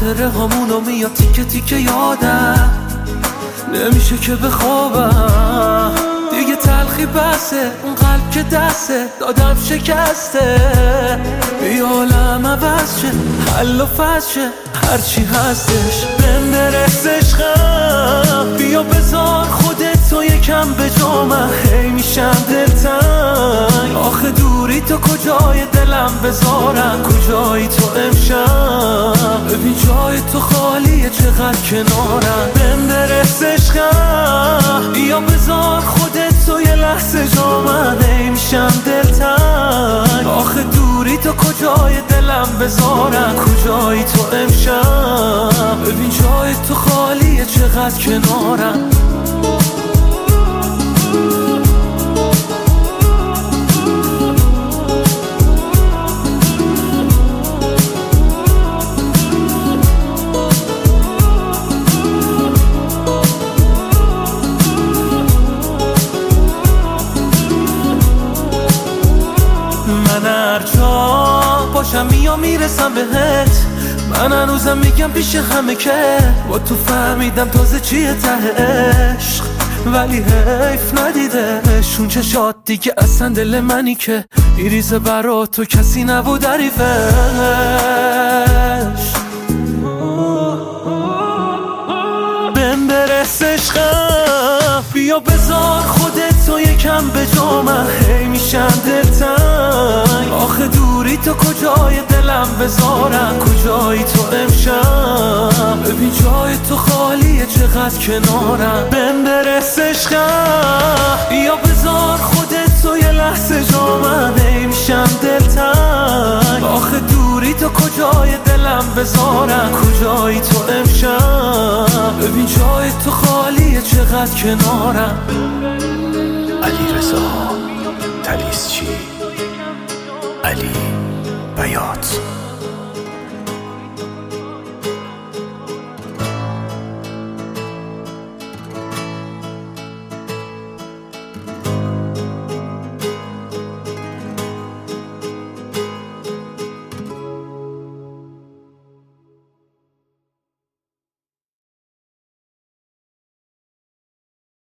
خاطره همونو میاد تیکه تیکه یادم، نمیشه که بخوابم دیگه. تلخی بسه اون قلب که دسته دادم شکسته. بیا عالم عوض شه، حل و فصل شه، هرچی هستش بهم برس عشقم. بیا بذار خودتو یکم به جا من، هی میشم دلتنگ. آخه دوری تو کجای دلم بذارم، کجایی تو امشب؟ ببین جای تو خالیه چقدر کنارم. بهم برس عشقم، بیا بذار خودتو یه لحظه جا من، هی میشم دلتنگ. آخه دوری تو کجای دلم بذارم، کجایی تو امشب؟ ببین جای تو خالیه چقدر کنارم. من هر جا باشم میام میرسم بهت. من هنوزم میگم پیش همه که با تو فهمیدم تازه چیه ته عشق، ولی حیف ندیدش اون چشات دیگه اصلا. دل منی که میریزه برا تو کسی نبود حریفش. بهم برس عشقم، بیا بذار خودتو یکم به جا من، هی میشم دلتنگ. آخه دوری تو کجای دلم بذارم، کجایی تو امشب؟ ببین جای تو خالیه چقدر کنارم. بهم برس عشقم، بیا بذار خودتو یه لحظه جا من، هی میشم دلتنگ. آخه دوری تو کجای دلم بذارم، کجایی تو امشب؟ ببین جای تو خالیه چقدر کنارم. علیرضا طلیسچی.